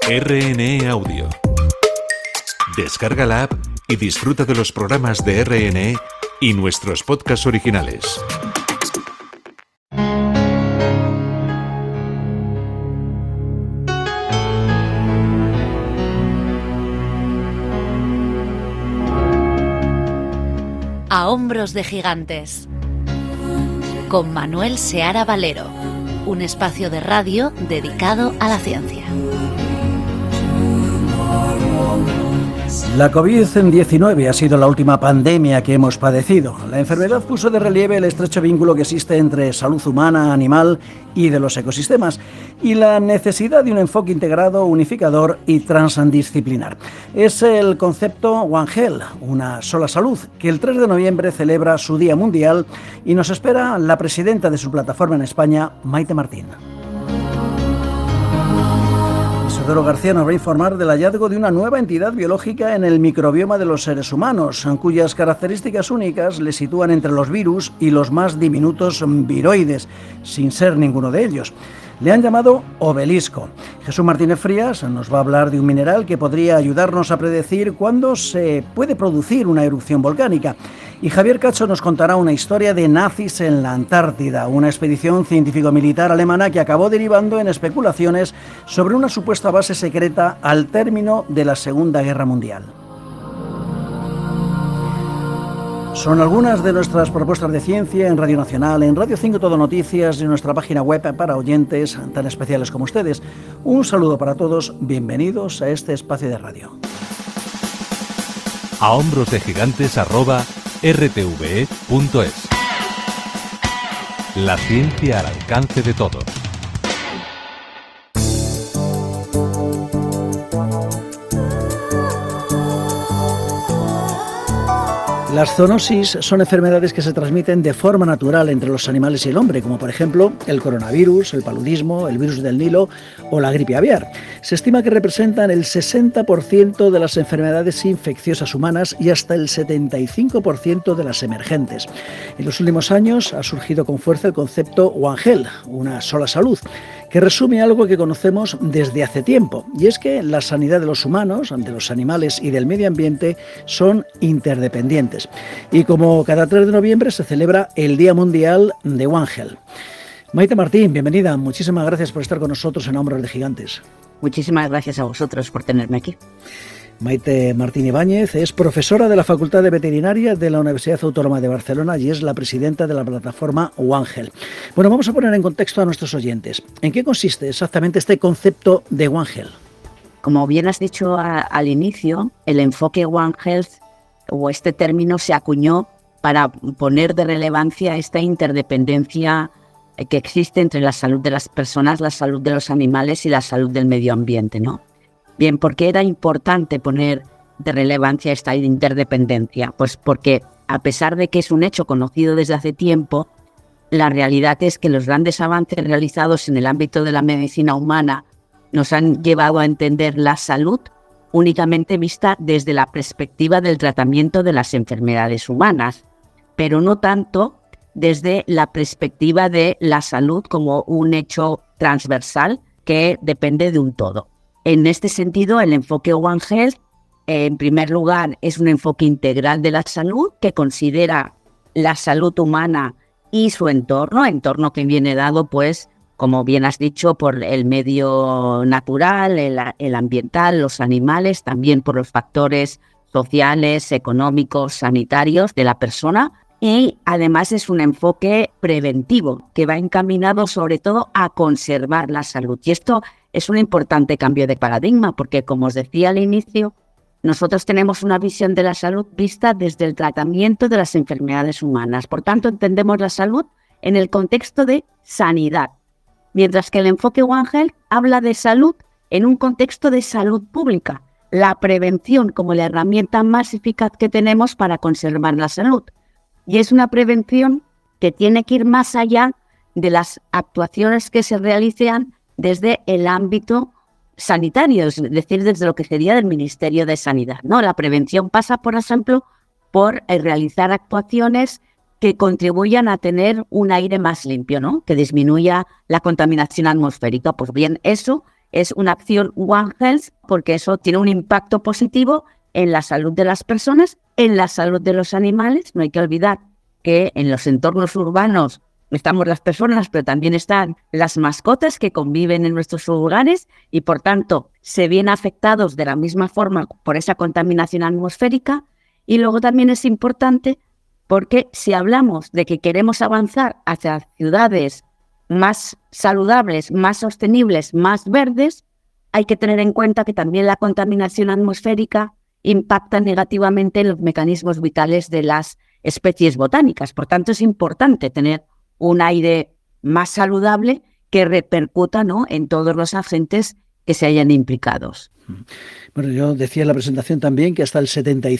RNE Audio. Descarga la app y disfruta de los programas de RNE y nuestros podcasts originales. A hombros de gigantes, con Manuel Seara Valero, un espacio de radio dedicado a la ciencia. La COVID-19 ha sido la última pandemia que hemos padecido. La enfermedad puso de relieve el estrecho vínculo que existe entre salud humana, animal y de los ecosistemas, y la necesidad de un enfoque integrado, unificador y transdisciplinar. Es el concepto One Health, una sola salud, que el 3 de noviembre celebra su Día Mundial y nos espera la presidenta de su plataforma en España, Maite Martín. Isidoro García nos va a informar del hallazgo de una nueva entidad biológica en el microbioma de los seres humanos, cuyas características únicas le sitúan entre los virus y los más diminutos viroides, sin ser ninguno de ellos. Le han llamado obelisco. Jesús Martínez Frías nos va a hablar de un mineral que podría ayudarnos a predecir cuándo se puede producir una erupción volcánica. Y Javier Cacho nos contará una historia de nazis en la Antártida, una expedición científico-militar alemana que acabó derivando en especulaciones sobre una supuesta base secreta al término de la Segunda Guerra Mundial. Son algunas de nuestras propuestas de ciencia en Radio Nacional, en Radio 5 Todo Noticias y en nuestra página web para oyentes tan especiales como ustedes. Un saludo para todos, bienvenidos a este espacio de radio. A hombros de gigantes @rtve.es. La ciencia al alcance de todos. Las zoonosis son enfermedades que se transmiten de forma natural entre los animales y el hombre, como por ejemplo el coronavirus, el paludismo, el virus del Nilo o la gripe aviar. Se estima que representan el 60% de las enfermedades infecciosas humanas y hasta el 75% de las emergentes. En los últimos años ha surgido con fuerza el concepto One Health, una sola salud, que resume algo que conocemos desde hace tiempo, y es que la sanidad de los humanos, de los animales y del medio ambiente son interdependientes. Y como cada 3 de noviembre se celebra el Día Mundial de One Health. Maite Martín, bienvenida. Muchísimas gracias por estar con nosotros en Hombros de Gigantes. Muchísimas gracias a vosotros por tenerme aquí. Maite Martín Ibáñez es profesora de la Facultad de Veterinaria de la Universidad Autónoma de Barcelona y es la presidenta de la plataforma One Health. Bueno, vamos a poner en contexto a nuestros oyentes. ¿En qué consiste exactamente este concepto de One Health? Como bien has dicho al inicio, el enfoque One Health o este término se acuñó para poner de relevancia esta interdependencia que existe entre la salud de las personas, la salud de los animales y la salud del medio ambiente, ¿no? Bien, ¿por qué era importante poner de relevancia esta interdependencia? Pues porque, a pesar de que es un hecho conocido desde hace tiempo, la realidad es que los grandes avances realizados en el ámbito de la medicina humana nos han llevado a entender la salud únicamente vista desde la perspectiva del tratamiento de las enfermedades humanas, pero no tanto desde la perspectiva de la salud como un hecho transversal que depende de un todo. En este sentido, el enfoque One Health, en primer lugar, es un enfoque integral de la salud que considera la salud humana y su entorno que viene dado, pues, como bien has dicho, por el medio natural, el ambiental, los animales, también por los factores sociales, económicos, sanitarios de la persona. Y además es un enfoque preventivo que va encaminado sobre todo a conservar la salud. Y esto es un importante cambio de paradigma porque, como os decía al inicio, nosotros tenemos una visión de la salud vista desde el tratamiento de las enfermedades humanas. Por tanto, entendemos la salud en el contexto de sanidad, mientras que el enfoque One Health habla de salud en un contexto de salud pública, la prevención como la herramienta más eficaz que tenemos para conservar la salud. Y es una prevención que tiene que ir más allá de las actuaciones que se realizan desde el ámbito sanitario, es decir, desde lo que sería del Ministerio de Sanidad, ¿no? La prevención pasa, por ejemplo, por realizar actuaciones que contribuyan a tener un aire más limpio, ¿no? Que disminuya la contaminación atmosférica. Pues bien, eso es una acción One Health porque eso tiene un impacto positivo en la salud de las personas, en la salud de los animales. No hay que olvidar que en los entornos urbanos estamos las personas, pero también están las mascotas que conviven en nuestros hogares y, por tanto, se ven afectados de la misma forma por esa contaminación atmosférica. Y luego también es importante porque si hablamos de que queremos avanzar hacia ciudades más saludables, más sostenibles, más verdes, hay que tener en cuenta que también la contaminación atmosférica impacta negativamente en los mecanismos vitales de las especies botánicas. Por tanto, es importante tener un aire más saludable que repercuta, ¿no?, en todos los agentes que se hayan implicados. Bueno, yo decía en la presentación también que hasta el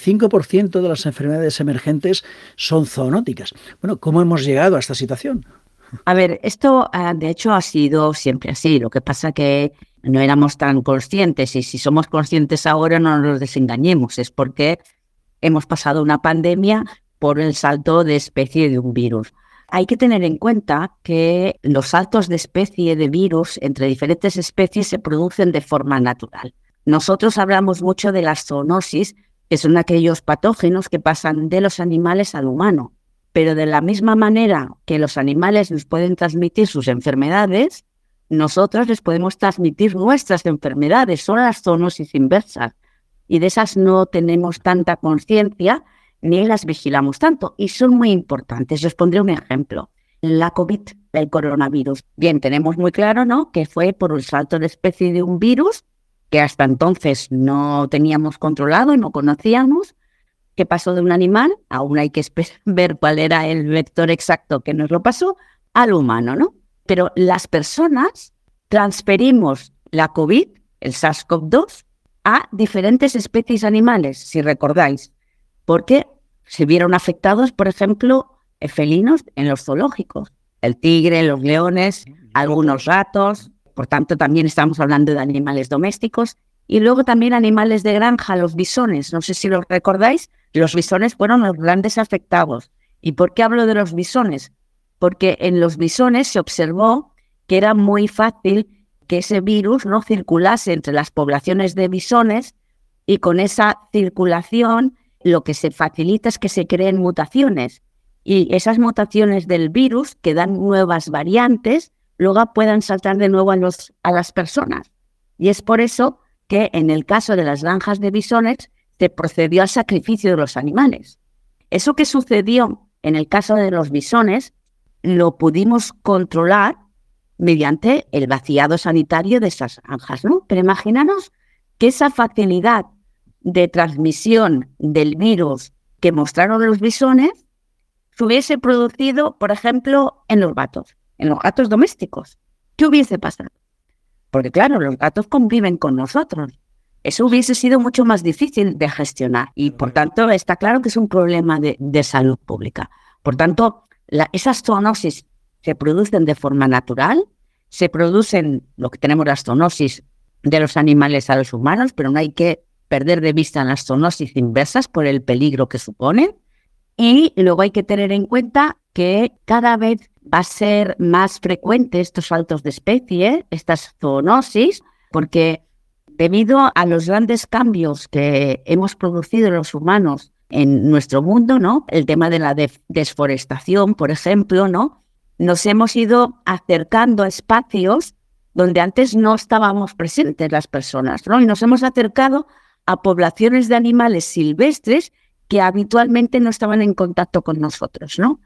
75% de las enfermedades emergentes son zoonóticas. Bueno, ¿cómo hemos llegado a esta situación? A ver, esto de hecho ha sido siempre así. Lo que pasa que no éramos tan conscientes y si somos conscientes ahora no nos desengañemos. Es porque hemos pasado una pandemia por el salto de especie de un virus. Hay que tener en cuenta que los saltos de especie de virus entre diferentes especies se producen de forma natural. Nosotros hablamos mucho de las zoonosis, que son aquellos patógenos que pasan de los animales al humano. Pero de la misma manera que los animales nos pueden transmitir sus enfermedades, nosotros les podemos transmitir nuestras enfermedades. Son las zoonosis inversas. Y de esas no tenemos tanta conciencia ni las vigilamos tanto. Y son muy importantes. Os pondré un ejemplo. La COVID, el coronavirus. Bien, tenemos muy claro, ¿no?, que fue por un salto de especie de un virus que hasta entonces no teníamos controlado y no conocíamos, que pasó de un animal, aún hay que ver cuál era el vector exacto que nos lo pasó, al humano, ¿no? Pero las personas transferimos la COVID, el SARS-CoV-2, a diferentes especies animales, si recordáis, porque se vieron afectados, por ejemplo, felinos en los zoológicos, el tigre, los leones, algunos gatos. Por tanto, también estamos hablando de animales domésticos y luego también animales de granja, los bisones. No sé si los recordáis, los bisones fueron los grandes afectados. ¿Y por qué hablo de los bisones? Porque en los bisones se observó que era muy fácil que ese virus no circulase entre las poblaciones de bisones y con esa circulación lo que se facilita es que se creen mutaciones y esas mutaciones del virus que dan nuevas variantes luego puedan saltar de nuevo a las personas. Y es por eso que en el caso de las granjas de bisones se procedió al sacrificio de los animales. Eso que sucedió en el caso de los bisones lo pudimos controlar mediante el vaciado sanitario de esas granjas, ¿no? Pero imaginaros que esa facilidad de transmisión del virus que mostraron los bisones se hubiese producido, por ejemplo, en los gatos domésticos. ¿Qué hubiese pasado? Porque claro, los gatos conviven con nosotros. Eso hubiese sido mucho más difícil de gestionar y por tanto está claro que es un problema de salud pública. Por tanto, esas zoonosis se producen de forma natural, se producen, lo que tenemos las zoonosis de los animales a los humanos, pero no hay que perder de vista las zoonosis inversas por el peligro que suponen. Y luego hay que tener en cuenta que cada vez va a ser más frecuente estos saltos de especie, estas zoonosis, porque debido a los grandes cambios que hemos producido los humanos en nuestro mundo, ¿no? El tema de la desforestación, por ejemplo, ¿no? Nos hemos ido acercando a espacios donde antes no estábamos presentes las personas, ¿no? Y nos hemos acercado a poblaciones de animales silvestres que habitualmente no estaban en contacto con nosotros, ¿no?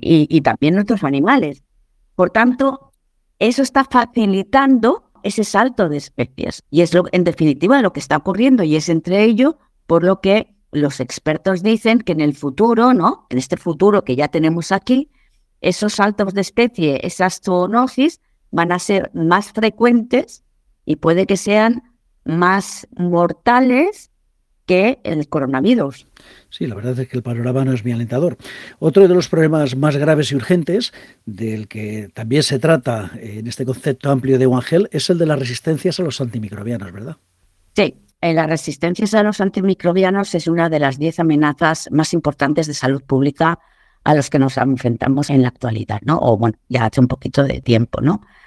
Y también otros animales. Por tanto, eso está facilitando ese salto de especies. Y es en definitiva lo que está ocurriendo y es entre ello por lo que los expertos dicen que en el futuro, ¿no?, en este futuro que ya tenemos aquí, esos saltos de especie, esas zoonosis van a ser más frecuentes y puede que sean más mortales que el coronavirus. Sí, la verdad es que el panorama no es muy alentador. Otro de los problemas más graves y urgentes, del que también se trata en este concepto amplio de One Health, es el de las resistencias a los antimicrobianos, ¿verdad? Sí, las resistencias a los antimicrobianos es una de las 10 amenazas más importantes de salud pública a los que nos enfrentamos en la actualidad, ¿no? O bueno, ya hace un poquito de tiempo, ¿no?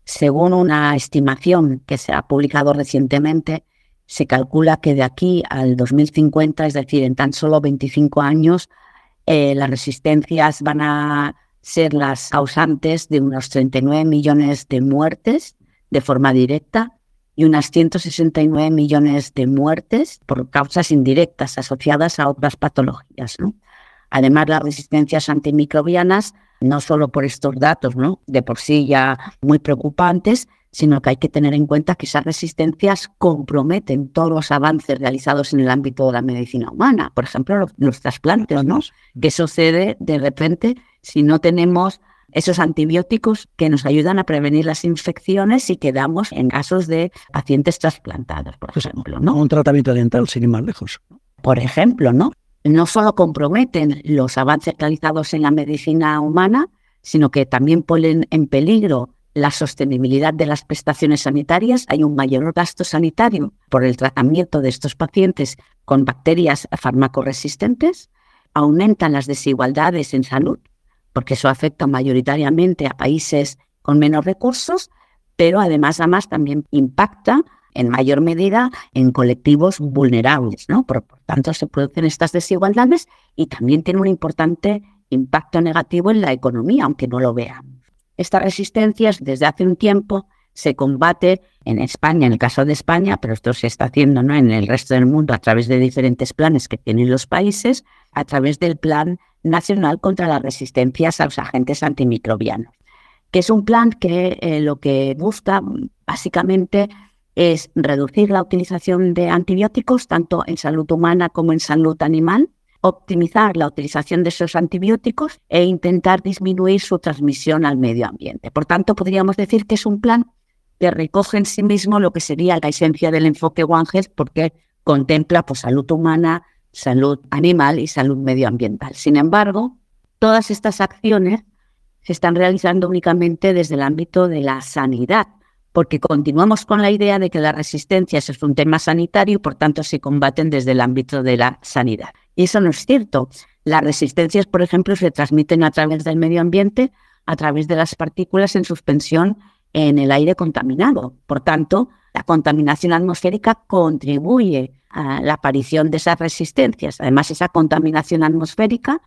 Según una estimación que se ha publicado recientemente, se calcula que de aquí al 2050, es decir, en tan solo 25 años, las resistencias van a ser las causantes de unos 39 millones de muertes de forma directa y unas 169 millones de muertes por causas indirectas asociadas a otras patologías, ¿no? Además, las resistencias antimicrobianas, no solo por estos datos, ¿no?, de por sí ya muy preocupantes, sino que hay que tener en cuenta que esas resistencias comprometen todos los avances realizados en el ámbito de la medicina humana. Por ejemplo, los trasplantes, ¿no? ¿Qué sucede de repente si no tenemos esos antibióticos que nos ayudan a prevenir las infecciones y que damos en casos de pacientes trasplantados, por ejemplo, ¿no? Un tratamiento dental, sin ir más lejos. Por ejemplo, ¿no? No solo comprometen los avances realizados en la medicina humana, sino que también ponen en peligro la sostenibilidad de las prestaciones sanitarias. Hay un mayor gasto sanitario por el tratamiento de estos pacientes con bacterias farmacoresistentes, aumentan las desigualdades en salud, porque eso afecta mayoritariamente a países con menos recursos, pero además también impacta en mayor medida en colectivos vulnerables, ¿no? Por tanto, se producen estas desigualdades y también tiene un importante impacto negativo en la economía, aunque no lo vean. Estas resistencias desde hace un tiempo se combate en España, en el caso de España, pero esto se está haciendo, ¿no?, en el resto del mundo a través de diferentes planes que tienen los países, a través del Plan Nacional contra las Resistencias a los Agentes Antimicrobianos, que es un plan que lo que busca básicamente es reducir la utilización de antibióticos tanto en salud humana como en salud animal, optimizar la utilización de esos antibióticos e intentar disminuir su transmisión al medio ambiente. Por tanto, podríamos decir que es un plan que recoge en sí mismo lo que sería la esencia del enfoque One Health, porque contempla pues, salud humana, salud animal y salud medioambiental. Sin embargo, todas estas acciones se están realizando únicamente desde el ámbito de la sanidad, porque continuamos con la idea de que las resistencias es un tema sanitario y por tanto se combaten desde el ámbito de la sanidad. Y eso no es cierto. Las resistencias, por ejemplo, se transmiten a través del medio ambiente, a través de las partículas en suspensión en el aire contaminado. Por tanto, la contaminación atmosférica contribuye a la aparición de esas resistencias. Además, esa contaminación atmosférica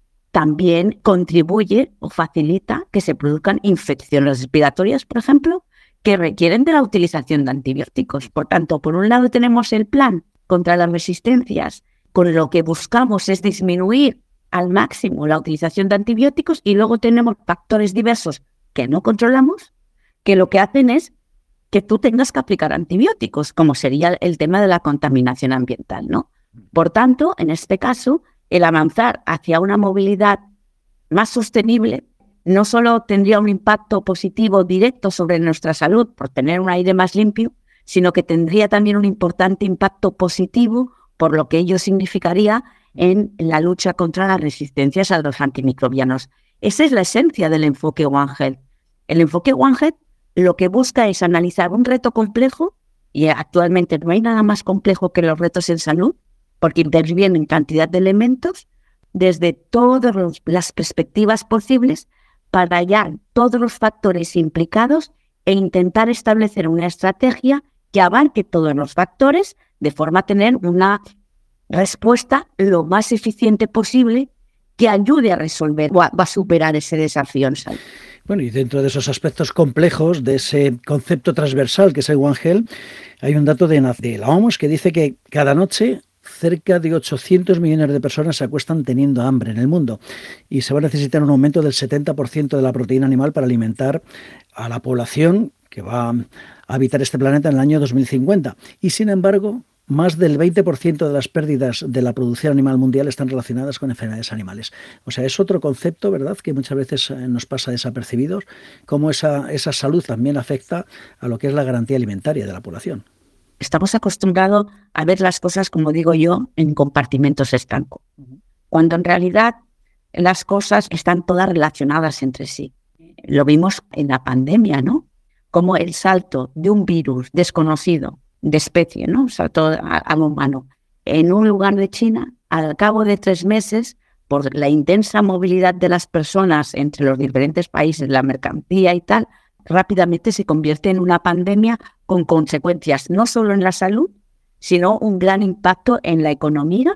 también contribuye o facilita que se produzcan infecciones respiratorias, por ejemplo, que requieren de la utilización de antibióticos. Por tanto, por un lado tenemos el plan contra las resistencias, con lo que buscamos es disminuir al máximo la utilización de antibióticos, y luego tenemos factores diversos que no controlamos, que lo que hacen es que tú tengas que aplicar antibióticos, como sería el tema de la contaminación ambiental, ¿no? Por tanto, en este caso, el avanzar hacia una movilidad más sostenible no solo tendría un impacto positivo directo sobre nuestra salud por tener un aire más limpio, sino que tendría también un importante impacto positivo por lo que ello significaría en la lucha contra las resistencias a los antimicrobianos. Esa es la esencia del enfoque One Health. El enfoque One Health lo que busca es analizar un reto complejo, y actualmente no hay nada más complejo que los retos en salud, porque intervienen cantidad de elementos desde todas las perspectivas posibles para hallar todos los factores implicados e intentar establecer una estrategia que abarque todos los factores de forma a tener una respuesta lo más eficiente posible que ayude a resolver o a superar ese desafío en salud. Bueno, y dentro de esos aspectos complejos de ese concepto transversal que es el One Health, hay un dato de la OMS que dice que cada noche cerca de 800 millones de personas se acuestan teniendo hambre en el mundo, y se va a necesitar un aumento del 70% de la proteína animal para alimentar a la población que va a habitar este planeta en el año 2050. Y sin embargo, más del 20% de las pérdidas de la producción animal mundial están relacionadas con enfermedades animales. O sea, es otro concepto, ¿verdad?, que muchas veces nos pasa desapercibidos, cómo esa salud también afecta a lo que es la garantía alimentaria de la población. Estamos acostumbrados a ver las cosas, como digo yo, en compartimentos estancos, cuando en realidad las cosas están todas relacionadas entre sí. Lo vimos en la pandemia, ¿no? Como el salto de un virus desconocido de especie, ¿no? Saltó al humano en un lugar de China, al cabo de 3 meses, por la intensa movilidad de las personas entre los diferentes países, la mercancía y tal, rápidamente se convierte en una pandemia con consecuencias no solo en la salud, sino un gran impacto en la economía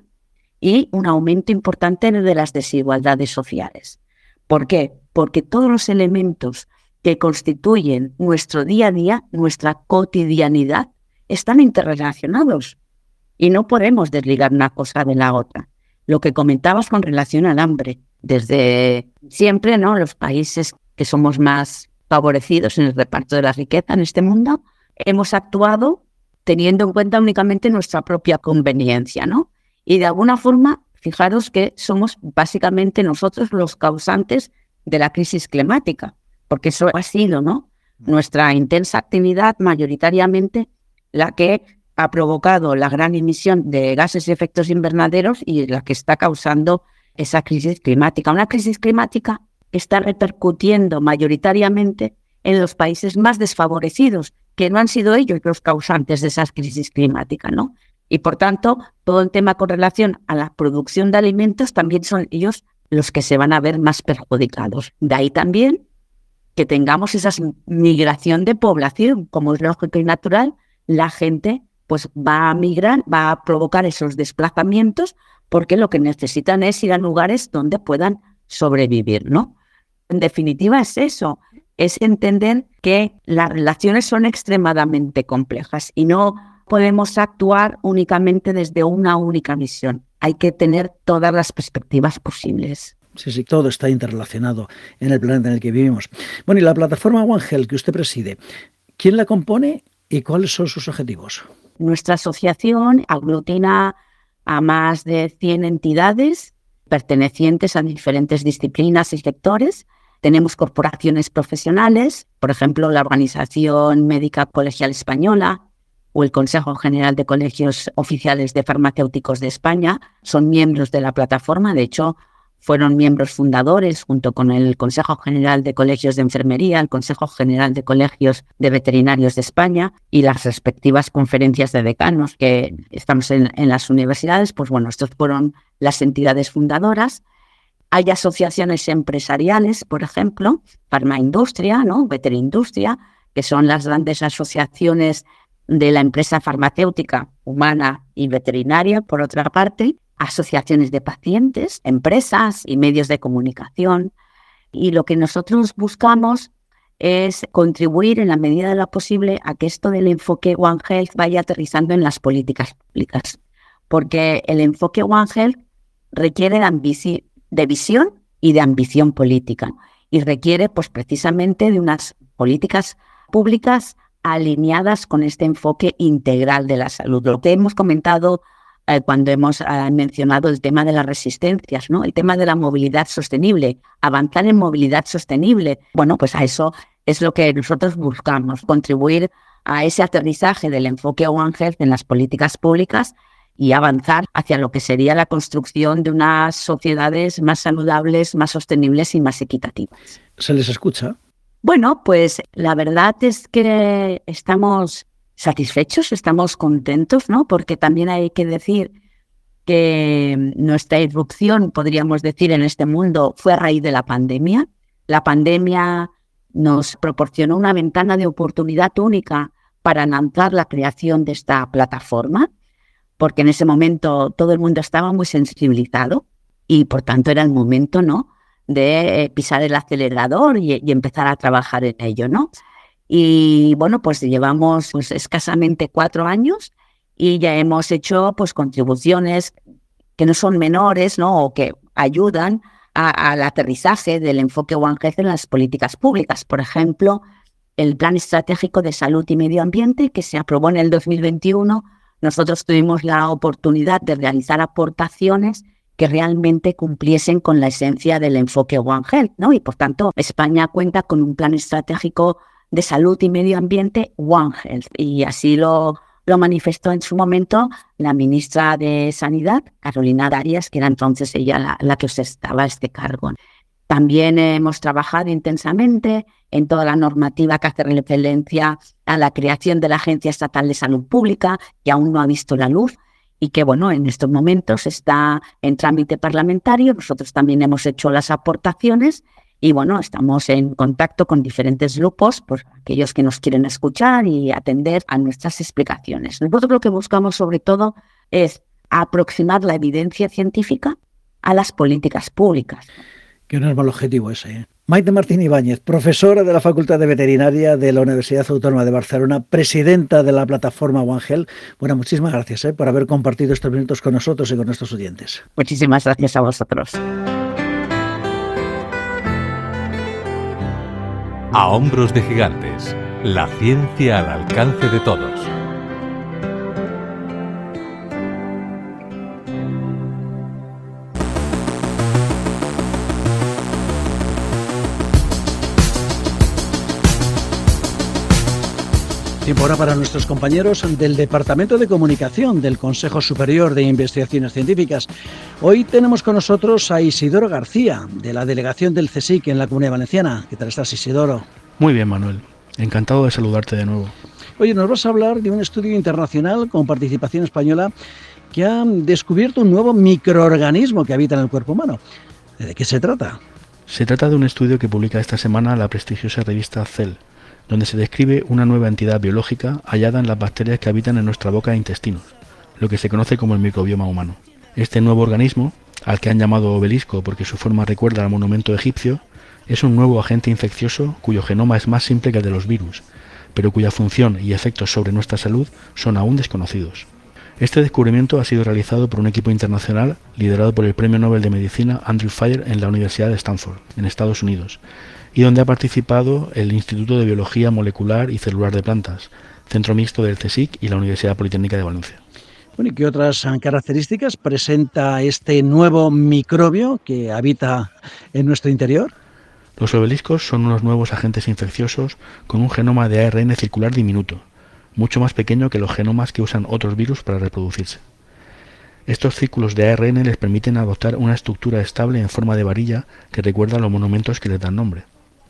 y un aumento importante de las desigualdades sociales. ¿Por qué? Porque todos los elementos que constituyen nuestro día a día, nuestra cotidianidad, están interrelacionados y no podemos desligar una cosa de la otra. Lo que comentabas con relación al hambre, desde siempre, ¿no? Los países que somos más favorecidos en el reparto de la riqueza en este mundo, hemos actuado teniendo en cuenta únicamente nuestra propia conveniencia, ¿no? Y de alguna forma, fijaros que somos básicamente nosotros los causantes de la crisis climática, porque eso ha sido, ¿no?, nuestra intensa actividad mayoritariamente la que ha provocado la gran emisión de gases y efectos invernaderos y la que está causando esa crisis climática. Una crisis climática que está repercutiendo mayoritariamente en los países más desfavorecidos, que no han sido ellos los causantes de esa crisis climática, ¿no? Y por tanto, todo el tema con relación a la producción de alimentos también son ellos los que se van a ver más perjudicados. De ahí también que tengamos esa migración de población, como es lógico y natural, la gente pues va a migrar, va a provocar esos desplazamientos porque lo que necesitan es ir a lugares donde puedan sobrevivir, ¿no? En definitiva es eso, es entender que las relaciones son extremadamente complejas y no podemos actuar únicamente desde una única misión. Hay que tener todas las perspectivas posibles. Sí, todo está interrelacionado en el planeta en el que vivimos. Bueno, y la plataforma One Health que usted preside, ¿quién la compone y cuáles son sus objetivos? Nuestra asociación aglutina a más de 100 entidades pertenecientes a diferentes disciplinas y sectores. Tenemos corporaciones profesionales, por ejemplo, la Organización Médica Colegial Española o el Consejo General de Colegios Oficiales de Farmacéuticos de España. Son miembros de la plataforma, de hecho, fueron miembros fundadores junto con el Consejo General de Colegios de Enfermería, el Consejo General de Colegios de Veterinarios de España y las respectivas conferencias de decanos que estamos en las universidades. Pues bueno, estos fueron las entidades fundadoras. Hay asociaciones empresariales, por ejemplo, Farmaindustria, ¿no?, Veterindustria, que son las grandes asociaciones de la empresa farmacéutica, humana y veterinaria, por otra parte, asociaciones de pacientes, empresas y medios de comunicación. Y lo que nosotros buscamos es contribuir en la medida de lo posible a que esto del enfoque One Health vaya aterrizando en las políticas públicas, porque el enfoque One Health requiere de visión y de ambición política y requiere pues precisamente de unas políticas públicas alineadas con este enfoque integral de la salud. Lo que hemos comentado cuando hemos mencionado el tema de las resistencias, ¿no?, el tema de la movilidad sostenible, avanzar en movilidad sostenible. Bueno, pues a eso es lo que nosotros buscamos, contribuir a ese aterrizaje del enfoque One Health en las políticas públicas y avanzar hacia lo que sería la construcción de unas sociedades más saludables, más sostenibles y más equitativas. ¿Se les escucha? Bueno, pues la verdad es que estamos satisfechos, estamos contentos, ¿no? Porque también hay que decir que nuestra irrupción, podríamos decir, en este mundo fue a raíz de la pandemia. La pandemia nos proporcionó una ventana de oportunidad única para lanzar la creación de esta plataforma, porque en ese momento todo el mundo estaba muy sensibilizado y por tanto era el momento, ¿no?, de pisar el acelerador y empezar a trabajar en ello, ¿no? Y bueno, pues llevamos pues escasamente 4 años y ya hemos hecho pues contribuciones que no son menores, ¿no?, o que ayudan al aterrizaje del enfoque One Health en las políticas públicas. Por ejemplo, el Plan Estratégico de Salud y Medio Ambiente que se aprobó en el 2021, nosotros tuvimos la oportunidad de realizar aportaciones que realmente cumpliesen con la esencia del enfoque One Health, ¿no? Y por tanto, España cuenta con un plan estratégico de salud y medio ambiente One Health. Y así lo manifestó en su momento la ministra de Sanidad, Carolina Darias, que era entonces ella la que ostentaba este cargo. También hemos trabajado intensamente en toda la normativa que hace referencia a la creación de la Agencia Estatal de Salud Pública, que aún no ha visto la luz y que, bueno, en estos momentos está en trámite parlamentario. Nosotros también hemos hecho las aportaciones Y bueno, estamos en contacto con diferentes grupos, pues aquellos que nos quieren escuchar y atender a nuestras explicaciones. Nosotros lo que buscamos sobre todo es aproximar la evidencia científica a las políticas públicas. Que no es mal objetivo ese, ¿eh? Maite Martín Ibáñez, profesora de la Facultad de Veterinaria de la Universidad Autónoma de Barcelona, presidenta de la plataforma One Health. Bueno, muchísimas gracias por haber compartido estos minutos con nosotros y con nuestros oyentes. Muchísimas gracias a vosotros. A hombros de gigantes, la ciencia al alcance de todos. Tiempo ahora para nuestros compañeros del Departamento de Comunicación del Consejo Superior de Investigaciones Científicas. Hoy tenemos con nosotros a Isidoro García, de la delegación del CSIC en la Comunidad Valenciana. ¿Qué tal estás, Isidoro? Muy bien, Manuel. Encantado de saludarte de nuevo. Oye, nos vas a hablar de un estudio internacional con participación española que ha descubierto un nuevo microorganismo que habita en el cuerpo humano. ¿De qué se trata? Se trata de un estudio que publica esta semana la prestigiosa revista Cell, donde se describe una nueva entidad biológica hallada en las bacterias que habitan en nuestra boca e intestinos, lo que se conoce como el microbioma humano. Este nuevo organismo, al que han llamado obelisco porque su forma recuerda al monumento egipcio, es un nuevo agente infeccioso cuyo genoma es más simple que el de los virus, pero cuya función y efectos sobre nuestra salud son aún desconocidos. Este descubrimiento ha sido realizado por un equipo internacional liderado por el Premio Nobel de Medicina Andrew Fire en la Universidad de Stanford, en Estados Unidos, y donde ha participado el Instituto de Biología Molecular y Celular de Plantas, Centro Mixto del CSIC y la Universidad Politécnica de Valencia. Bueno, ¿y qué otras características presenta este nuevo microbio que habita en nuestro interior? Los obeliscos son unos nuevos agentes infecciosos con un genoma de ARN circular diminuto, mucho más pequeño que los genomas que usan otros virus para reproducirse. Estos círculos de ARN les permiten adoptar una estructura estable en forma de varilla que recuerda a los monumentos que les dan nombre.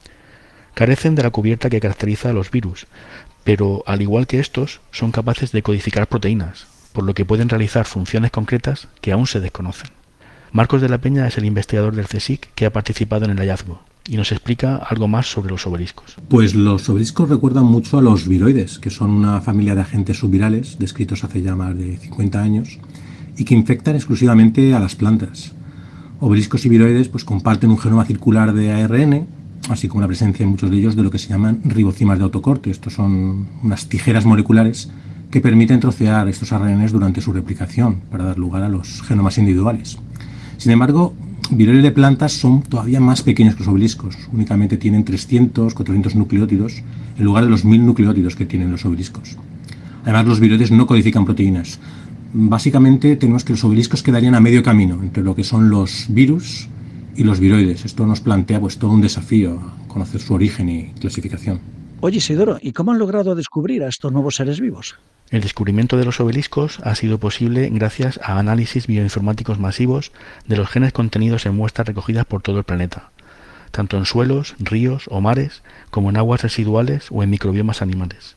Carecen de la cubierta que caracteriza a los virus, pero al igual que estos, son capaces de codificar proteínas, por lo que pueden realizar funciones concretas que aún se desconocen. Marcos de la Peña es el investigador del CSIC que ha participado en el hallazgo y nos explica algo más sobre los obeliscos. Pues los obeliscos recuerdan mucho a los viroides, que son una familia de agentes subvirales descritos hace ya más de 50 años y que infectan exclusivamente a las plantas. Obeliscos y viroides pues comparten un genoma circular de ARN, así como la presencia en muchos de ellos de lo que se llaman ribocimas de autocorte. Estos son unas tijeras moleculares que permiten trocear estos ARNs durante su replicación para dar lugar a los genomas individuales. Sin embargo, viroides de plantas son todavía más pequeños que los obeliscos. Únicamente tienen 300, 400 nucleótidos en lugar de los 1000 nucleótidos que tienen los obeliscos. Además, los viroides no codifican proteínas. Básicamente tenemos que los obeliscos quedarían a medio camino entre lo que son los virus y los viroides. Esto nos plantea pues todo un desafío a conocer su origen y clasificación. Oye, Isidoro, ¿y cómo han logrado descubrir a estos nuevos seres vivos? El descubrimiento de los obeliscos ha sido posible gracias a análisis bioinformáticos masivos de los genes contenidos en muestras recogidas por todo el planeta, tanto en suelos, ríos o mares, como en aguas residuales o en microbiomas animales.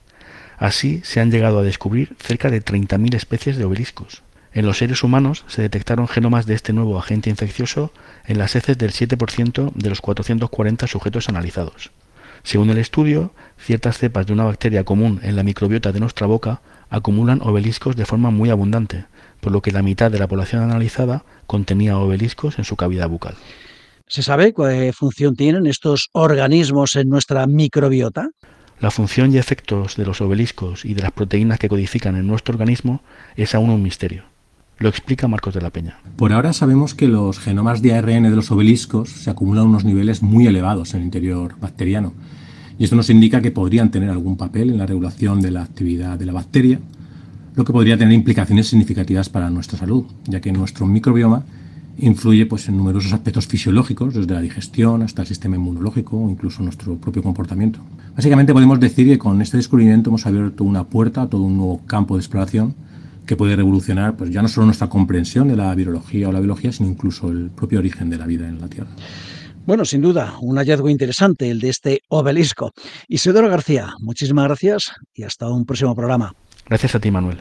Así se han llegado a descubrir cerca de 30.000 especies de obeliscos. En los seres humanos se detectaron genomas de este nuevo agente infeccioso en las heces del 7% de los 440 sujetos analizados. Según el estudio, ciertas cepas de una bacteria común en la microbiota de nuestra boca acumulan obeliscos de forma muy abundante, por lo que la mitad de la población analizada contenía obeliscos en su cavidad bucal. ¿Se sabe qué función tienen estos organismos en nuestra microbiota? La función y efectos de los obeliscos y de las proteínas que codifican en nuestro organismo es aún un misterio. Lo explica Marcos de la Peña. Por ahora sabemos que los genomas de ARN de los obeliscos se acumulan a unos niveles muy elevados en el interior bacteriano. Y esto nos indica que podrían tener algún papel en la regulación de la actividad de la bacteria, lo que podría tener implicaciones significativas para nuestra salud, ya que nuestro microbioma influye pues, en numerosos aspectos fisiológicos, desde la digestión hasta el sistema inmunológico o incluso nuestro propio comportamiento. Básicamente podemos decir que con este descubrimiento hemos abierto una puerta a todo un nuevo campo de exploración que puede revolucionar pues, ya no solo nuestra comprensión de la virología o la biología, sino incluso el propio origen de la vida en la Tierra. Bueno, sin duda, un hallazgo interesante el de este obelisco. Isidoro García, muchísimas gracias y hasta un próximo programa. Gracias a ti, Manuel.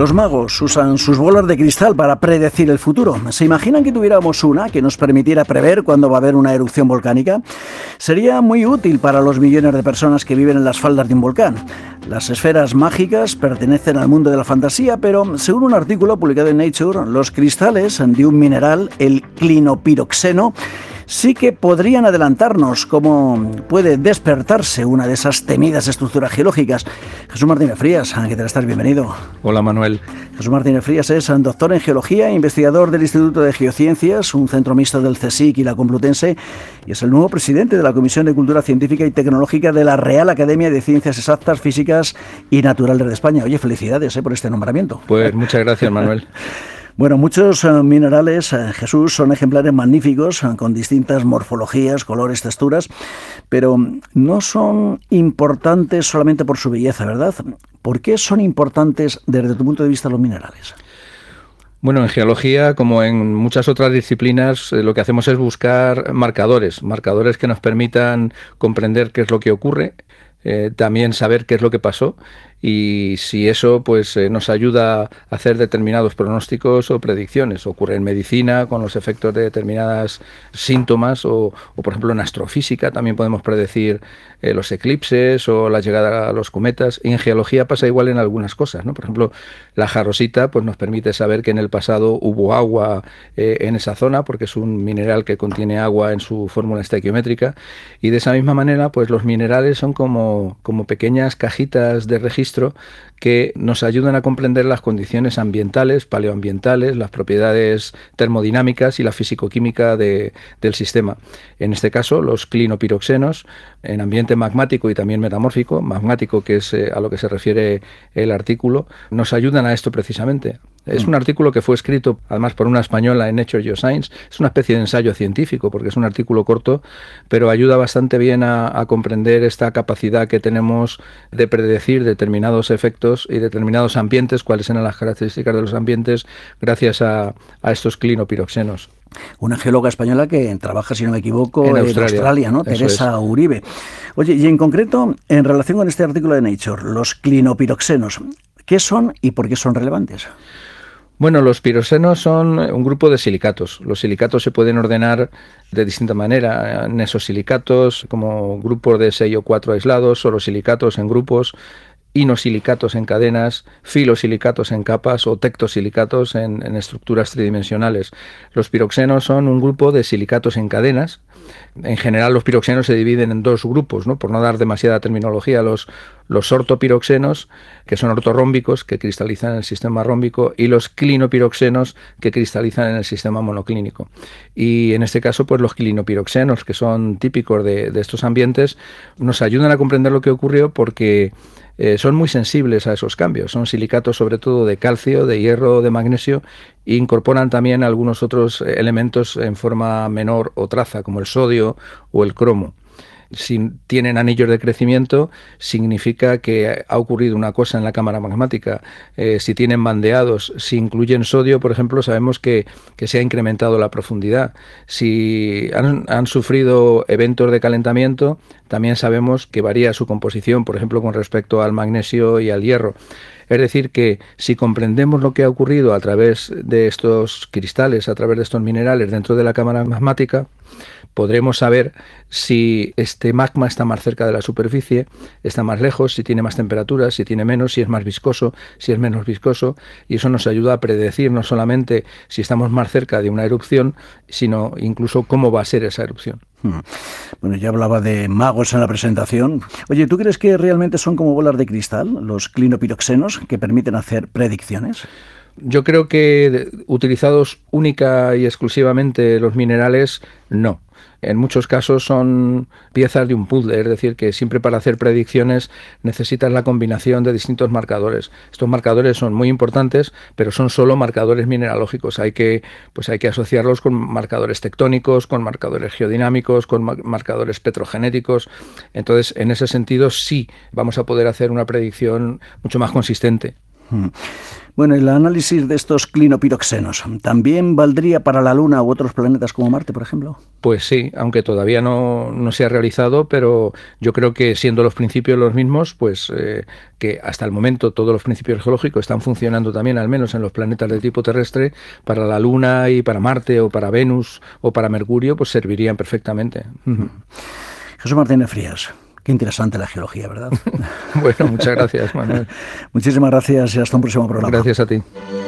Los magos usan sus bolas de cristal para predecir el futuro. ¿Se imaginan que tuviéramos una que nos permitiera prever cuándo va a haber una erupción volcánica? Sería muy útil para los millones de personas que viven en las faldas de un volcán. Las esferas mágicas pertenecen al mundo de la fantasía, pero según un artículo publicado en Nature, los cristales de un mineral, el clinopiroxeno, sí que podrían adelantarnos cómo puede despertarse una de esas temidas estructuras geológicas. Jesús Martínez Frías, ¿qué tal estás? Bienvenido. Hola, Manuel. Jesús Martínez Frías es doctor en Geología, investigador del Instituto de Geociencias, un centro mixto del CSIC y la Complutense, y es el nuevo presidente de la Comisión de Cultura Científica y Tecnológica de la Real Academia de Ciencias Exactas, Físicas y Naturales de España. Oye, felicidades por este nombramiento. Pues muchas gracias, Manuel. Bueno, muchos minerales, Jesús, son ejemplares magníficos, con distintas morfologías, colores, texturas, pero no son importantes solamente por su belleza, ¿verdad? ¿Por qué son importantes desde tu punto de vista los minerales? Bueno, en geología, como en muchas otras disciplinas, lo que hacemos es buscar marcadores que nos permitan comprender qué es lo que ocurre, también saber qué es lo que pasó, y si eso pues nos ayuda a hacer determinados pronósticos o predicciones. Ocurre en medicina con los efectos de determinadas síntomas o por ejemplo en astrofísica también podemos predecir los eclipses o la llegada a los cometas, y en geología pasa igual en algunas cosas, ¿no? Por ejemplo, la jarosita pues nos permite saber que en el pasado hubo agua en esa zona, porque es un mineral que contiene agua en su fórmula estequiométrica, y de esa misma manera pues los minerales son como pequeñas cajitas de registro que nos ayudan a comprender las condiciones ambientales, paleoambientales, las propiedades termodinámicas y la fisicoquímica del sistema. En este caso, los clinopiroxenos, en ambiente magmático y también metamórfico, magmático, que es a lo que se refiere el artículo, nos ayudan a esto precisamente. Es un artículo que fue escrito, además, por una española en Nature Geoscience. Es una especie de ensayo científico, porque es un artículo corto, pero ayuda bastante bien a comprender esta capacidad que tenemos de predecir determinados efectos y determinados ambientes, cuáles eran las características de los ambientes, gracias a estos clinopiroxenos. Una geóloga española que trabaja, si no me equivoco, en Australia, ¿no? Teresa Uribe. Oye, y en concreto, en relación con este artículo de Nature, los clinopiroxenos, ¿qué son y por qué son relevantes? Bueno, los piroxenos son un grupo de silicatos. Los silicatos se pueden ordenar de distinta manera. Nesosilicatos como grupos de 6 o 4 aislados, sorosilicatos en grupos, inosilicatos en cadenas, filosilicatos en capas o tectosilicatos en estructuras tridimensionales. Los piroxenos son un grupo de silicatos en cadenas. En general los piroxenos se dividen en dos grupos, ¿no? Por no dar demasiada terminología, los ortopiroxenos, que son ortorrómbicos, que cristalizan en el sistema rómbico, y los clinopiroxenos, que cristalizan en el sistema monoclínico. Y en este caso, pues los clinopiroxenos, que son típicos de estos ambientes, nos ayudan a comprender lo que ocurrió porque son muy sensibles a esos cambios. Son silicatos sobre todo de calcio, de hierro, de magnesio, e incorporan también algunos otros elementos en forma menor o traza, como el sodio o el cromo. Si tienen anillos de crecimiento, significa que ha ocurrido una cosa en la cámara magmática. Si tienen bandeados, si incluyen sodio, por ejemplo, sabemos que se ha incrementado la profundidad. Si han sufrido eventos de calentamiento, también sabemos que varía su composición, por ejemplo, con respecto al magnesio y al hierro. Es decir, que si comprendemos lo que ha ocurrido a través de estos cristales, a través de estos minerales dentro de la cámara magmática, podremos saber si este magma está más cerca de la superficie, está más lejos, si tiene más temperatura, si tiene menos, si es más viscoso, si es menos viscoso, y eso nos ayuda a predecir no solamente si estamos más cerca de una erupción, sino incluso cómo va a ser esa erupción. Bueno, ya hablaba de magos en la presentación. Oye, ¿tú crees que realmente son como bolas de cristal, los clinopiroxenos, que permiten hacer predicciones? Yo creo que utilizados única y exclusivamente los minerales, no. En muchos casos son piezas de un puzzle, es decir, que siempre para hacer predicciones necesitas la combinación de distintos marcadores. Estos marcadores son muy importantes, pero son solo marcadores mineralógicos. Hay que asociarlos con marcadores tectónicos, con marcadores geodinámicos, con marcadores petrogenéticos. Entonces, en ese sentido, sí vamos a poder hacer una predicción mucho más consistente. Bueno, el análisis de estos clinopiroxenos, ¿también valdría para la Luna u otros planetas como Marte, por ejemplo? Pues sí, aunque todavía no se ha realizado, pero yo creo que siendo los principios los mismos, pues que hasta el momento todos los principios geológicos están funcionando también, al menos en los planetas de tipo terrestre, para la Luna y para Marte o para Venus o para Mercurio, pues servirían perfectamente. Jesús Martínez Frías. Qué interesante la geología, ¿verdad? Bueno, muchas gracias, Manuel. Muchísimas gracias y hasta un próximo programa. Gracias a ti.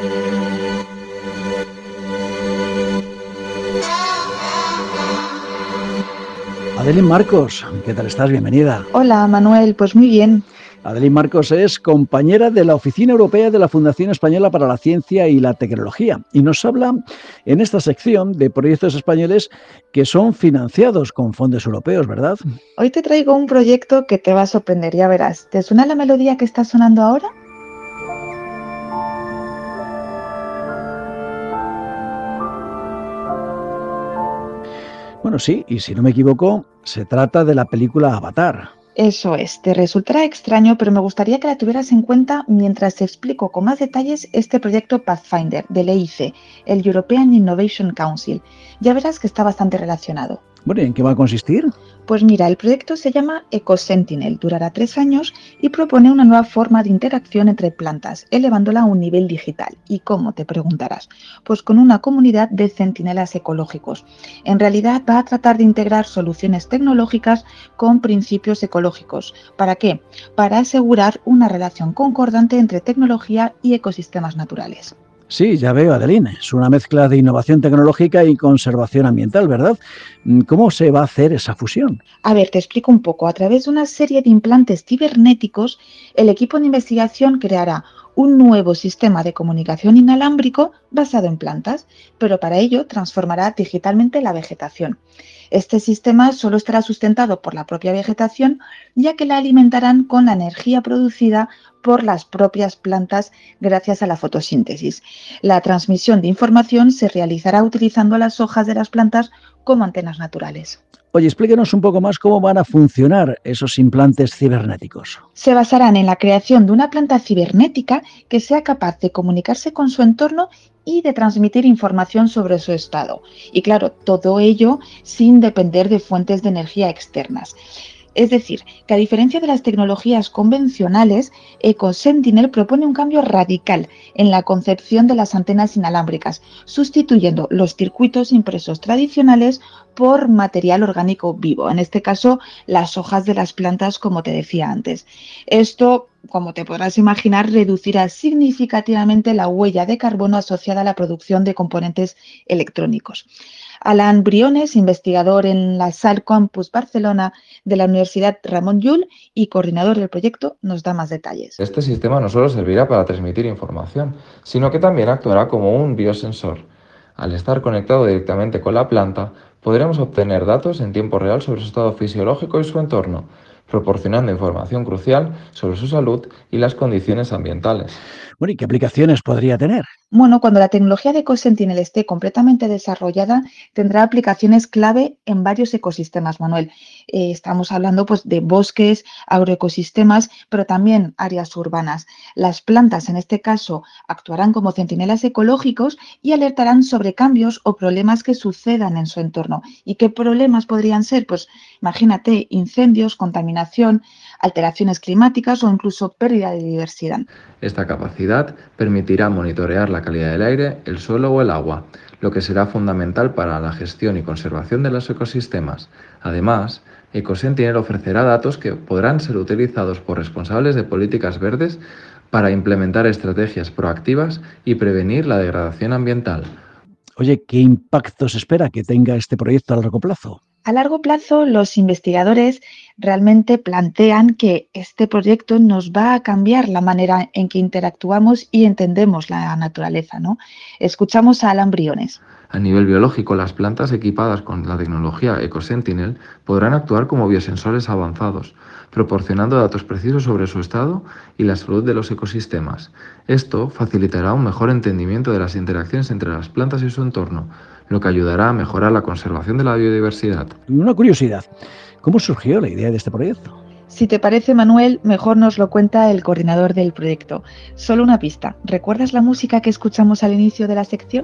Adeline Marcos, ¿qué tal estás? Bienvenida. Hola, Manuel, pues muy bien. Adeline Marcos es compañera de la Oficina Europea de la Fundación Española para la Ciencia y la Tecnología y nos habla en esta sección de proyectos españoles que son financiados con fondos europeos, ¿verdad? Hoy te traigo un proyecto que te va a sorprender, ya verás. ¿Te suena la melodía que está sonando ahora? Bueno, sí, y si no me equivoco, se trata de la película Avatar. Eso es, te resultará extraño, pero me gustaría que la tuvieras en cuenta mientras te explico con más detalles este proyecto Pathfinder del EIC, el European Innovation Council. Ya verás que está bastante relacionado. Bueno, ¿y en qué va a consistir? Pues mira, el proyecto se llama EcoSentinel, durará 3 años y propone una nueva forma de interacción entre plantas, elevándola a un nivel digital. ¿Y cómo? Te preguntarás. Pues con una comunidad de centinelas ecológicos. En realidad va a tratar de integrar soluciones tecnológicas con principios ecológicos. ¿Para qué? Para asegurar una relación concordante entre tecnología y ecosistemas naturales. Sí, ya veo, Adeline. Es una mezcla de innovación tecnológica y conservación ambiental, ¿verdad? ¿Cómo se va a hacer esa fusión? A ver, te explico un poco. A través de una serie de implantes cibernéticos, el equipo de investigación creará un nuevo sistema de comunicación inalámbrico basado en plantas, pero para ello transformará digitalmente la vegetación. Este sistema solo estará sustentado por la propia vegetación, ya que la alimentarán con la energía producida por las propias plantas gracias a la fotosíntesis. La transmisión de información se realizará utilizando las hojas de las plantas como antenas naturales. Oye, explíquenos un poco más cómo van a funcionar esos implantes cibernéticos. Se basarán en la creación de una planta cibernética que sea capaz de comunicarse con su entorno y de transmitir información sobre su estado. Y claro, todo ello sin depender de fuentes de energía externas. Es decir, que a diferencia de las tecnologías convencionales, EcoSentinel propone un cambio radical en la concepción de las antenas inalámbricas, sustituyendo los circuitos impresos tradicionales por material orgánico vivo, en este caso las hojas de las plantas, como te decía antes. Esto, como te podrás imaginar, reducirá significativamente la huella de carbono asociada a la producción de componentes electrónicos. Alan Briones, investigador en la SAL Campus Barcelona de la Universidad Ramon Llull y coordinador del proyecto, nos da más detalles. Este sistema no solo servirá para transmitir información, sino que también actuará como un biosensor. Al estar conectado directamente con la planta, podremos obtener datos en tiempo real sobre su estado fisiológico y su entorno, proporcionando información crucial sobre su salud y las condiciones ambientales. Bueno, ¿y qué aplicaciones podría tener? Bueno, cuando la tecnología de EcoSentinel esté completamente desarrollada, tendrá aplicaciones clave en varios ecosistemas, Manuel. Estamos hablando pues, de bosques, agroecosistemas, pero también áreas urbanas. Las plantas, en este caso, actuarán como centinelas ecológicos y alertarán sobre cambios o problemas que sucedan en su entorno. ¿Y qué problemas podrían ser? Pues imagínate, incendios, contaminación, alteraciones climáticas o incluso pérdida de diversidad. Esta capacidad permitirá monitorear la calidad del aire, el suelo o el agua, lo que será fundamental para la gestión y conservación de los ecosistemas. Además, EcoSentinel ofrecerá datos que podrán ser utilizados por responsables de políticas verdes para implementar estrategias proactivas y prevenir la degradación ambiental. Oye, ¿qué impacto se espera que tenga este proyecto a largo plazo? A largo plazo, los investigadores realmente plantean que este proyecto nos va a cambiar la manera en que interactuamos y entendemos la naturaleza, ¿no? Escuchamos a Alan Briones. A nivel biológico, las plantas equipadas con la tecnología EcoSentinel podrán actuar como biosensores avanzados, proporcionando datos precisos sobre su estado y la salud de los ecosistemas. Esto facilitará un mejor entendimiento de las interacciones entre las plantas y su entorno, lo que ayudará a mejorar la conservación de la biodiversidad. Una curiosidad, ¿cómo surgió la idea de este proyecto? Si te parece, Manuel, mejor nos lo cuenta el coordinador del proyecto. Solo una pista. ¿Recuerdas la música que escuchamos al inicio de la sección?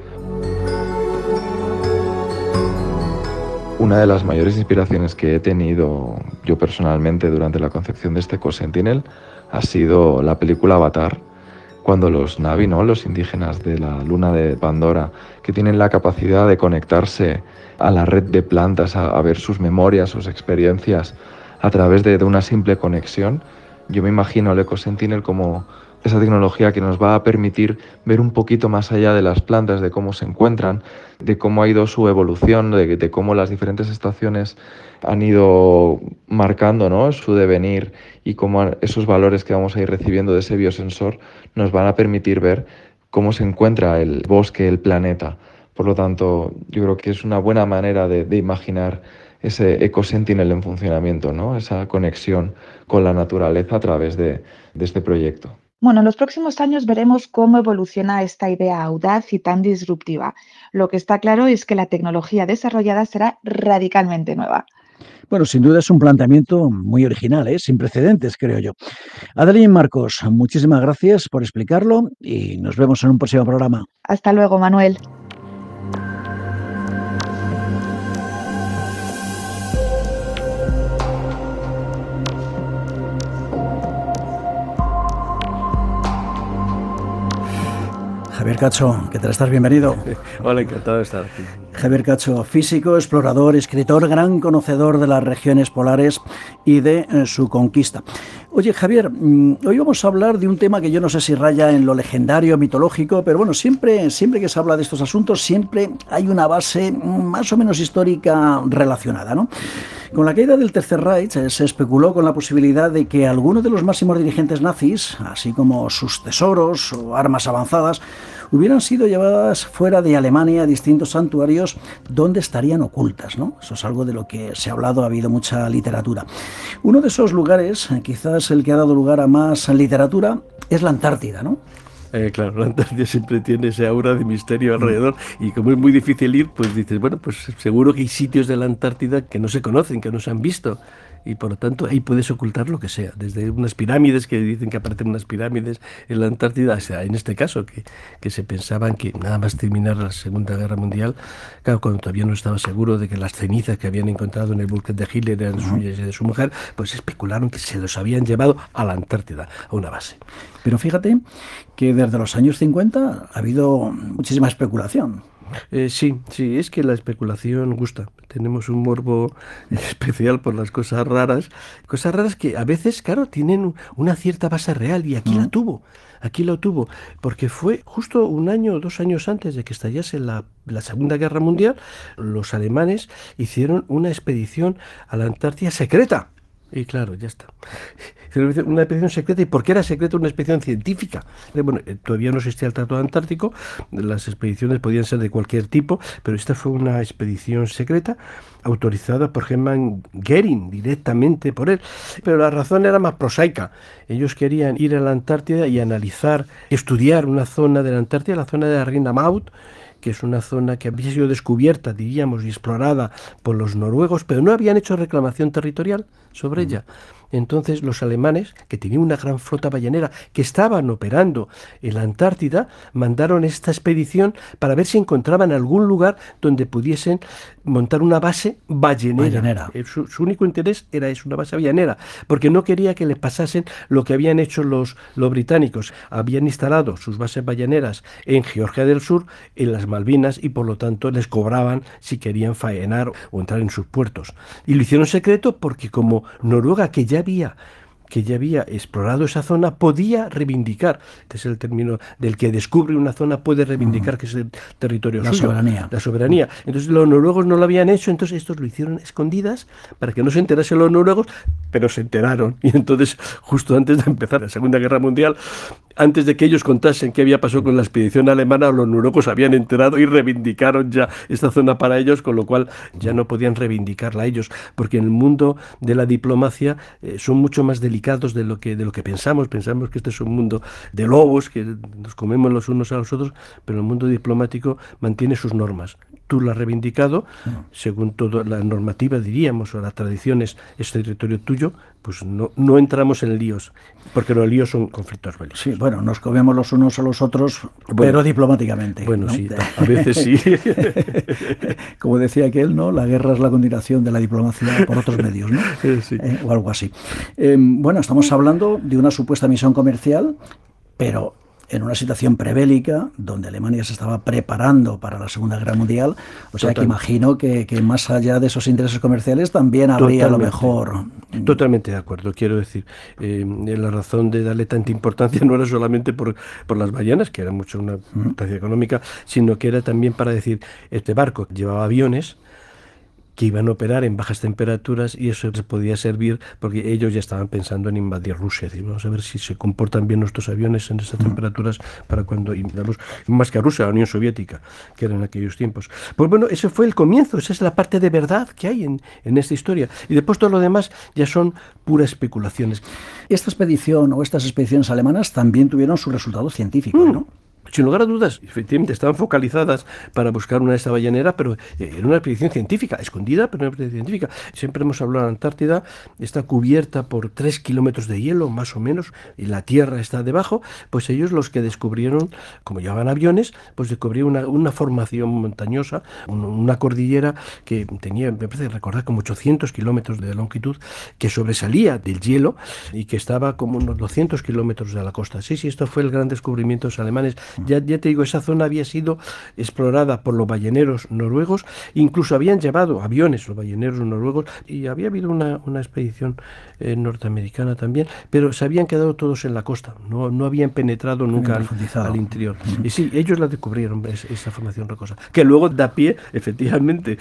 Una de las mayores inspiraciones que he tenido yo personalmente durante la concepción de este Ecosentinel ha sido la película Avatar, cuando los Na'vi, ¿no?, los indígenas de la luna de Pandora, que tienen la capacidad de conectarse a la red de plantas, a ver sus memorias, sus experiencias a través de una simple conexión. Yo me imagino el Ecosentinel como esa tecnología que nos va a permitir ver un poquito más allá de las plantas, de cómo se encuentran, de cómo ha ido su evolución, de cómo las diferentes estaciones han ido marcando, ¿no?, su devenir, y cómo esos valores que vamos a ir recibiendo de ese biosensor nos van a permitir ver cómo se encuentra el bosque, el planeta. Por lo tanto, yo creo que es una buena manera de imaginar ese Ecosentinel en funcionamiento, ¿no?, esa conexión con la naturaleza a través de este proyecto. Bueno, en los próximos años veremos cómo evoluciona esta idea audaz y tan disruptiva. Lo que está claro es que la tecnología desarrollada será radicalmente nueva. Bueno, sin duda es un planteamiento muy original, sin precedentes, creo yo. Adeline Marcos, muchísimas gracias por explicarlo y nos vemos en un próximo programa. Hasta luego, Manuel. Javier Cacho, ¿qué tal estás? Bienvenido. Hola, encantado de estar aquí. Javier Cacho, físico, explorador, escritor, gran conocedor de las regiones polares y de su conquista. Oye, Javier, hoy vamos a hablar de un tema que yo no sé si raya en lo legendario, mitológico, pero bueno, siempre que se habla de estos asuntos, siempre hay una base más o menos histórica relacionada, ¿no? Con la caída del Tercer Reich se especuló con la posibilidad de que algunos de los máximos dirigentes nazis, así como sus tesoros o armas avanzadas, hubieran sido llevadas fuera de Alemania a distintos santuarios donde estarían ocultas, ¿no? Eso es algo de lo que se ha hablado, ha habido mucha literatura. Uno de esos lugares, quizás el que ha dado lugar a más literatura, es la Antártida, ¿no? Claro, la Antártida siempre tiene ese aura de misterio alrededor, y como es muy difícil ir, pues dices, bueno, pues seguro que hay sitios de la Antártida que no se conocen, que no se han visto, y por lo tanto ahí puedes ocultar lo que sea, desde unas pirámides, que dicen que aparecen unas pirámides en la Antártida, hasta en este caso que se pensaban que nada más terminar la Segunda Guerra Mundial, claro, cuando todavía no estaba seguro de que las cenizas que habían encontrado en el búnker de Hitler eran suyas y de su mujer, pues especularon que se los habían llevado a la Antártida, a una base. Pero fíjate que desde los años 50 ha habido muchísima especulación. Sí, es que la especulación gusta. Tenemos un morbo especial por las cosas raras que a veces, claro, tienen una cierta base real, y aquí lo tuvo, porque fue justo 1 año o 2 años antes de que estallase la Segunda Guerra Mundial. Los alemanes hicieron una expedición a la Antártida secreta. Y claro, ya está. Una expedición secreta. ¿Y por qué era secreta? Una expedición científica. Bueno, todavía no existía el Tratado Antártico, las expediciones podían ser de cualquier tipo, pero esta fue una expedición secreta autorizada por Hermann Göring, directamente por él. Pero la razón era más prosaica. Ellos querían ir a la Antártida y analizar, estudiar una zona de la Antártida, la zona de la Reina Maud, que es una zona que había sido descubierta, diríamos, y explorada por los noruegos, pero no habían hecho reclamación territorial sobre ella. Entonces los alemanes, que tenían una gran flota ballenera, que estaban operando en la Antártida, mandaron esta expedición para ver si encontraban algún lugar donde pudiesen montar una base ballenera. Su único interés era eso, una base ballenera, porque no quería que les pasasen lo que habían hecho los británicos. Habían instalado sus bases balleneras en Georgia del Sur, en las Malvinas, y por lo tanto les cobraban si querían faenar o entrar en sus puertos. Y lo hicieron secreto porque, como Noruega, que ya había explorado esa zona, podía reivindicar, este es el término del que descubre una zona, puede reivindicar que es el territorio suyo. La soberanía. Entonces los noruegos no lo habían hecho, entonces estos lo hicieron escondidas para que no se enterasen los noruegos, pero se enteraron. Y entonces, justo antes de empezar la Segunda Guerra Mundial, antes de que ellos contasen qué había pasado con la expedición alemana, los noruegos habían enterado y reivindicaron ya esta zona para ellos, con lo cual ya no podían reivindicarla ellos, porque en el mundo de la diplomacia son mucho más delicados de lo que pensamos. Pensamos que este es un mundo de lobos, que nos comemos los unos a los otros, pero el mundo diplomático mantiene sus normas. tú lo has reivindicado, según toda la normativa, diríamos, o las tradiciones, es territorio tuyo, pues no entramos en líos, porque los líos son conflictos bélicos. Sí, bueno, nos comemos los unos a los otros, pero diplomáticamente. Bueno, ¿no? sí, a veces sí. Como decía aquel, ¿no? La guerra es la continuación de la diplomacia por otros medios, ¿no? Sí. O algo así. Bueno, estamos hablando de una supuesta misión comercial, pero en una situación prebélica, donde Alemania se estaba preparando para la Segunda Guerra Mundial, o sea que imagino que más allá de esos intereses comerciales también habría a lo mejor... Totalmente de acuerdo, quiero decir, la razón de darle tanta importancia no era solamente por las ballenas, que era mucho una importancia económica, sino que era también para decir, este barco llevaba aviones que iban a operar en bajas temperaturas y eso les podía servir porque ellos ya estaban pensando en invadir Rusia. Es decir, vamos a ver si se comportan bien nuestros aviones en esas temperaturas para cuando invadamos, más que a Rusia, a la Unión Soviética, que era en aquellos tiempos. Pues bueno, ese fue el comienzo, esa es la parte de verdad que hay en esta historia. Y después todo lo demás ya son puras especulaciones. Esta expedición o estas expediciones alemanas también tuvieron su resultado científico, ¿no? Sin lugar a dudas, efectivamente, estaban focalizadas para buscar una esta ballenera, pero era una expedición científica, escondida, pero una expedición científica. Siempre hemos hablado de la Antártida, está cubierta por 3 kilómetros de hielo, más o menos, y la Tierra está debajo, pues ellos los que descubrieron, como llevaban aviones, pues descubrieron una formación montañosa, una cordillera que tenía, me parece recordar, como 800 kilómetros de longitud, que sobresalía del hielo y que estaba como unos 200 kilómetros de la costa. Sí, esto fue el gran descubrimiento de los alemanes. Ya te digo, esa zona había sido explorada por los balleneros noruegos, incluso habían llevado aviones los balleneros noruegos y había habido una expedición norteamericana también, pero se habían quedado todos en la costa, no habían penetrado nunca al interior. Y sí, ellos la descubrieron, esa formación rocosa, que luego da pie, efectivamente,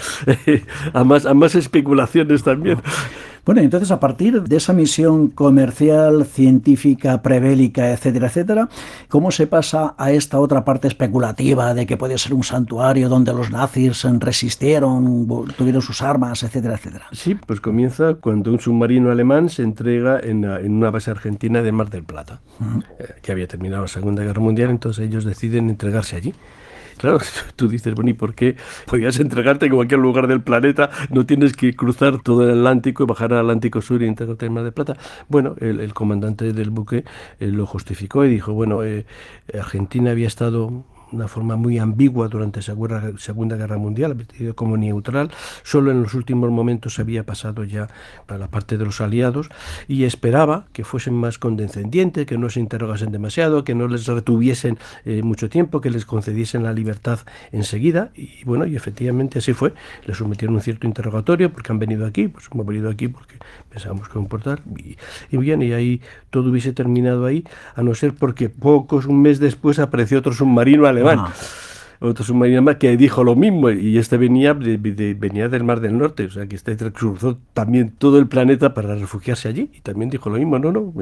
a más especulaciones también. Bueno, entonces a partir de esa misión comercial, científica, prebélica, etcétera, etcétera, ¿cómo se pasa a esta otra parte especulativa de que puede ser un santuario donde los nazis resistieron, tuvieron sus armas, etcétera, etcétera? Sí, pues comienza cuando un submarino alemán se entrega en una base argentina de Mar del Plata, que había terminado la Segunda Guerra Mundial, entonces ellos deciden entregarse allí. Claro, tú dices, bueno, ¿y por qué podías entregarte en cualquier lugar del planeta? No tienes que cruzar todo el Atlántico y bajar al Atlántico Sur y entregarte en Mar del Plata. Bueno, el comandante del buque lo justificó y dijo, bueno, Argentina había estado de una forma muy ambigua durante esa Segunda Guerra Mundial, como neutral, solo en los últimos momentos se había pasado ya para la parte de los aliados y esperaba que fuesen más condescendientes, que no se interrogasen demasiado, que no les retuviesen mucho tiempo, que les concediesen la libertad enseguida y bueno, y efectivamente así fue, les sometieron un cierto interrogatorio porque han venido aquí, pues hemos venido aquí porque pensábamos que importar y bien, y ahí todo hubiese terminado ahí, a no ser porque un mes después apareció otro submarino alemán. Otro submarino más que dijo lo mismo y este venía del Mar del Norte, o sea que este cruzó también todo el planeta para refugiarse allí y también dijo lo mismo, no.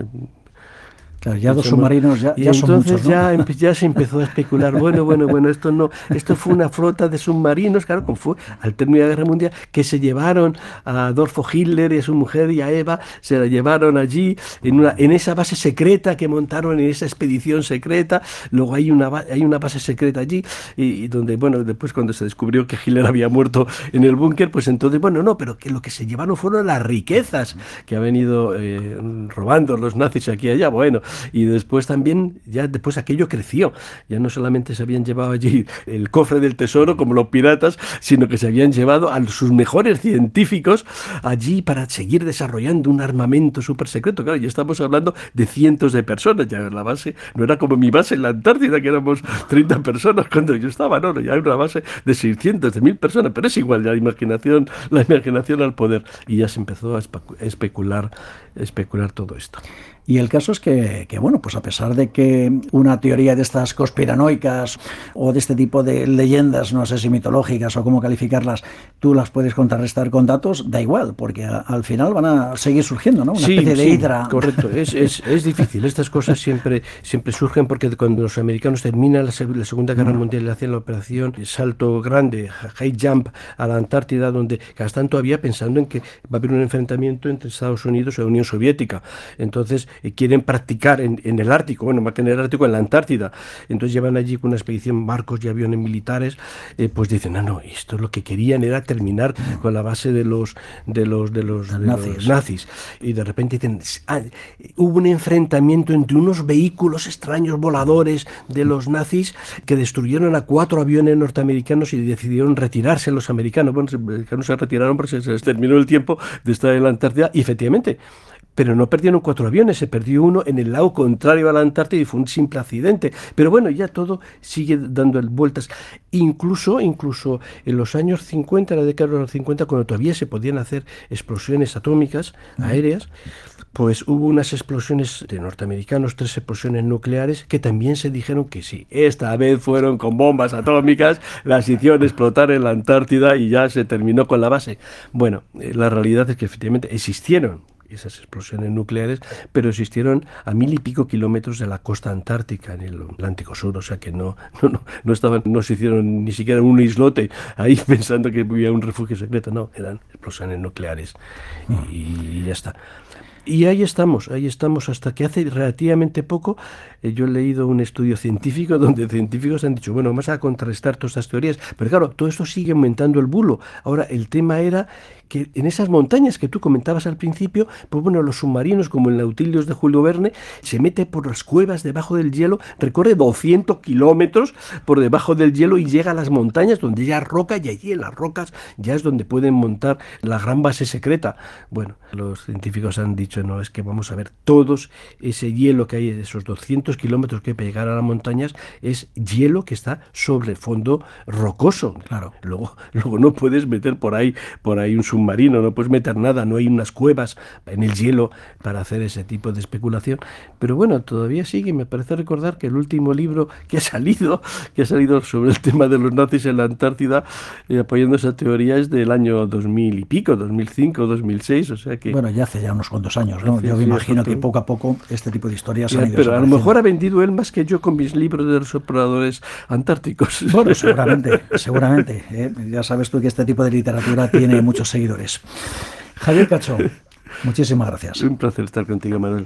Claro, ya dos submarinos ya son muchos, ¿no? Ya se empezó a especular, bueno, esto fue una flota de submarinos, claro, como fue al término de la Guerra Mundial, que se llevaron a Adolfo Hitler y a su mujer y a Eva, se la llevaron allí en esa base secreta que montaron en esa expedición secreta, luego hay una base secreta allí, y donde, bueno, después cuando se descubrió que Hitler había muerto en el búnker, pues entonces, pero que lo que se llevaron fueron las riquezas que han venido robando los nazis aquí y allá, bueno. Y después también, ya después aquello creció. Ya no solamente se habían llevado allí el cofre del tesoro como los piratas, sino que se habían llevado a sus mejores científicos allí para seguir desarrollando un armamento súper secreto. Claro, ya estamos hablando de cientos de personas. Ya la base no era como mi base en la Antártida, que éramos 30 personas cuando yo estaba, no, ya hay una base de 600, de 1000 personas, pero es igual, ya la imaginación al poder. Y ya se empezó a especular todo esto. Y el caso es que, bueno, pues a pesar de que una teoría de estas conspiranoicas o de este tipo de leyendas, no sé si mitológicas o cómo calificarlas, tú las puedes contrarrestar con datos, da igual, porque al final van a seguir surgiendo, ¿no? Una especie de hidra. Correcto, es difícil. Estas cosas siempre surgen porque cuando los americanos terminan la Segunda Guerra Mundial y hacen la operación Salto Grande, High Jump a la Antártida, donde están todavía pensando en que va a haber un enfrentamiento entre Estados Unidos y la Unión Soviética. Entonces, quieren practicar en el Ártico, bueno, más que en el Ártico, en la Antártida. Entonces llevan allí con una expedición barcos y aviones militares, pues dicen, no, esto lo que querían era terminar con la base de los nazis. Y de repente dicen, hubo un enfrentamiento entre unos vehículos extraños voladores de los nazis que destruyeron a 4 aviones norteamericanos y decidieron retirarse los americanos. Bueno, los americanos se retiraron porque se les terminó el tiempo de estar en la Antártida, y efectivamente, pero no perdieron 4 aviones, se perdió uno en el lado contrario a la Antártida y fue un simple accidente. Pero bueno, ya todo sigue dando vueltas. Incluso en los años 50, la década de los 50, cuando todavía se podían hacer explosiones atómicas aéreas, pues hubo unas explosiones de norteamericanos, 3 explosiones nucleares, que también se dijeron que sí, esta vez fueron con bombas atómicas, las hicieron explotar en la Antártida y ya se terminó con la base. Bueno, la realidad es que efectivamente existieron esas explosiones nucleares, pero existieron a 1000 y pico kilómetros de la costa antártica, en el Atlántico Sur, o sea que no se hicieron ni siquiera un islote ahí pensando que había un refugio secreto, no, eran explosiones nucleares y ya está. Y ahí estamos hasta que hace relativamente poco yo he leído un estudio científico donde científicos han dicho, bueno, vamos a contrastar todas estas teorías, pero claro, todo esto sigue aumentando el bulo. Ahora, el tema era que en esas montañas que tú comentabas al principio, pues bueno, los submarinos como el Nautilus de Julio Verne se mete por las cuevas debajo del hielo, recorre 200 kilómetros por debajo del hielo y llega a las montañas donde ya hay roca, y allí en las rocas ya es donde pueden montar la gran base secreta. Bueno, los científicos han dicho, no, es que vamos a ver, todos ese hielo que hay, esos 200 kilómetros que hay para llegar a las montañas, es hielo que está sobre el fondo rocoso. Claro. Luego no puedes meter por ahí un submarino, no puedes meter nada, no hay unas cuevas en el hielo para hacer ese tipo de especulación. Pero bueno, todavía sigue. Me parece recordar que el último libro que ha salido sobre el tema de los nazis en la Antártida, apoyando esa teoría, es del año 2000 y pico, 2005, 2006, o sea que... Bueno, ya hace ya unos cuantos años, ¿no? Yo me imagino que poco a poco este tipo de historias han ido pero a lo mejor ha vendido él más que yo con mis libros de los exploradores antárticos. Bueno, seguramente. Ya sabes tú que este tipo de literatura tiene muchos seguidores. Javier Cacho, muchísimas gracias. Un placer estar contigo, Manuel.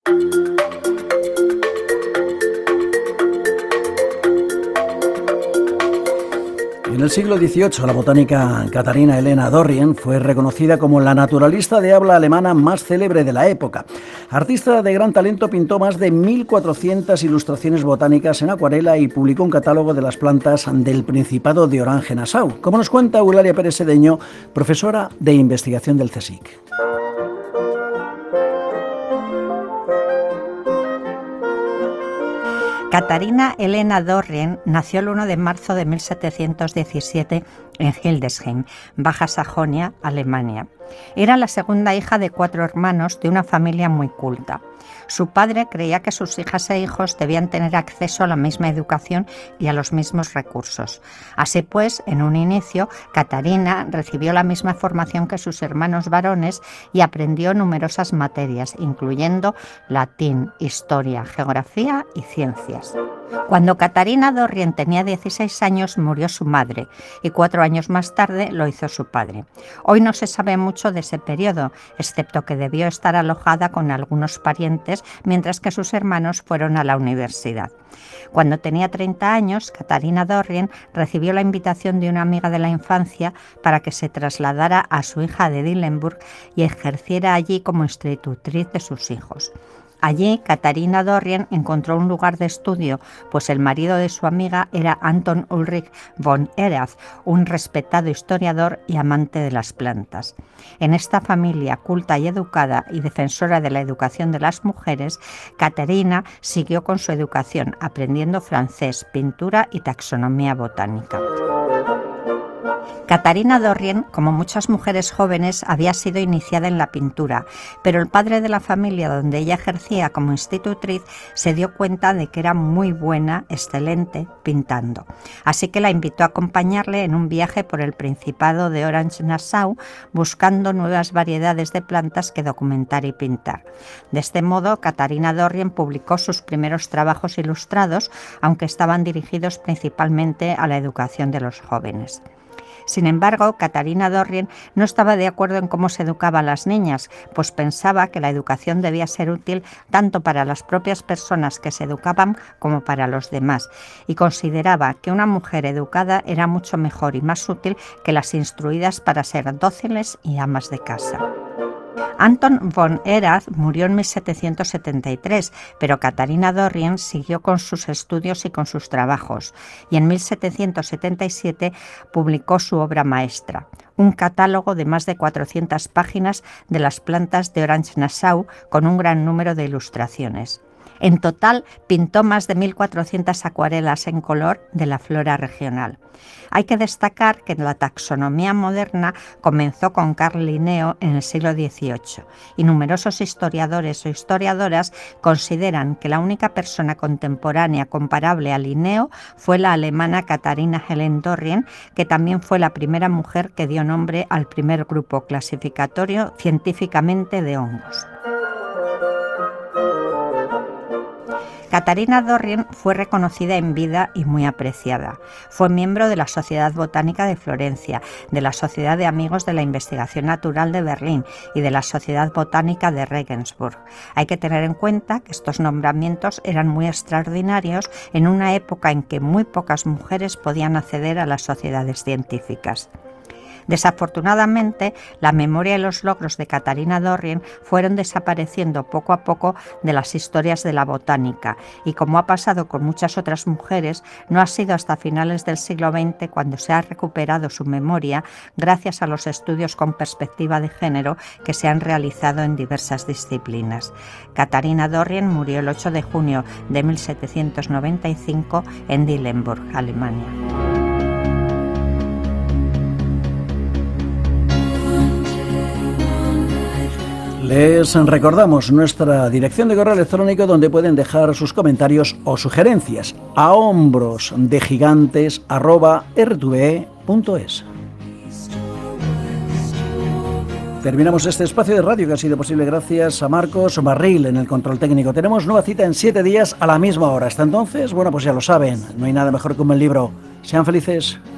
En el siglo XVIII, la botánica Katharina Helena Dorrien fue reconocida como la naturalista de habla alemana más célebre de la época. Artista de gran talento, pintó más de 1400 ilustraciones botánicas en acuarela y publicó un catálogo de las plantas del Principado de Orange-Nassau, como nos cuenta Eulalia Pérez Sedeño, profesora de investigación del CSIC. Katharina Helena Dorrien nació el 1 de marzo de 1717 en Hildesheim, Baja Sajonia, Alemania. Era la segunda hija de 4 hermanos de una familia muy culta. Su padre creía que sus hijas e hijos debían tener acceso a la misma educación y a los mismos recursos. Así pues, en un inicio, Katharina recibió la misma formación que sus hermanos varones y aprendió numerosas materias, incluyendo latín, historia, geografía y ciencias. Cuando Katharina Dorrien tenía 16 años, murió su madre, y 4 años más tarde lo hizo su padre. Hoy no se sabe mucho de ese periodo, excepto que debió estar alojada con algunos parientes mientras que sus hermanos fueron a la universidad. Cuando tenía 30 años, Katharina Dorrien recibió la invitación de una amiga de la infancia para que se trasladara a su hija de Dillenburg y ejerciera allí como institutriz de sus hijos. Allí, Katharina Dorrien encontró un lugar de estudio, pues el marido de su amiga era Anton Ulrich von Erath, un respetado historiador y amante de las plantas. En esta familia culta y educada y defensora de la educación de las mujeres, Katharina siguió con su educación, aprendiendo francés, pintura y taxonomía botánica. Katharina Dorrien, como muchas mujeres jóvenes, había sido iniciada en la pintura, pero el padre de la familia donde ella ejercía como institutriz se dio cuenta de que era muy buena, excelente, pintando. Así que la invitó a acompañarle en un viaje por el Principado de Orange-Nassau, buscando nuevas variedades de plantas que documentar y pintar. De este modo, Katharina Dorrien publicó sus primeros trabajos ilustrados, aunque estaban dirigidos principalmente a la educación de los jóvenes. Sin embargo, Catarina Dorrien no estaba de acuerdo en cómo se educaba a las niñas, pues pensaba que la educación debía ser útil tanto para las propias personas que se educaban como para los demás, y consideraba que una mujer educada era mucho mejor y más útil que las instruidas para ser dóciles y amas de casa. Anton von Erath murió en 1773, pero Catarina Dorrien siguió con sus estudios y con sus trabajos, y en 1777 publicó su obra maestra, un catálogo de más de 400 páginas de las plantas de Orange-Nassau con un gran número de ilustraciones. En total, pintó más de 1.400 acuarelas en color de la flora regional. Hay que destacar que la taxonomía moderna comenzó con Carl Linneo en el siglo XVIII y numerosos historiadores o historiadoras consideran que la única persona contemporánea comparable a Linneo fue la alemana Katharina Helen Dorrien, que también fue la primera mujer que dio nombre al primer grupo clasificatorio científicamente de hongos. Catarina Dorrien fue reconocida en vida y muy apreciada. Fue miembro de la Sociedad Botánica de Florencia, de la Sociedad de Amigos de la Investigación Natural de Berlín y de la Sociedad Botánica de Regensburg. Hay que tener en cuenta que estos nombramientos eran muy extraordinarios en una época en que muy pocas mujeres podían acceder a las sociedades científicas. Desafortunadamente, la memoria y los logros de Catarina Dorrien fueron desapareciendo poco a poco de las historias de la botánica y, como ha pasado con muchas otras mujeres, no ha sido hasta finales del siglo XX cuando se ha recuperado su memoria gracias a los estudios con perspectiva de género que se han realizado en diversas disciplinas. Catarina Dorrien murió el 8 de junio de 1795 en Dillenburg, Alemania. Les recordamos nuestra dirección de correo electrónico donde pueden dejar sus comentarios o sugerencias a hombrosdegigantes@rtve.es. Terminamos este espacio de radio que ha sido posible gracias a Marcos Barril en el control técnico. Tenemos nueva cita en 7 días a la misma hora. Hasta entonces, bueno, pues ya lo saben, no hay nada mejor que un buen libro. Sean felices.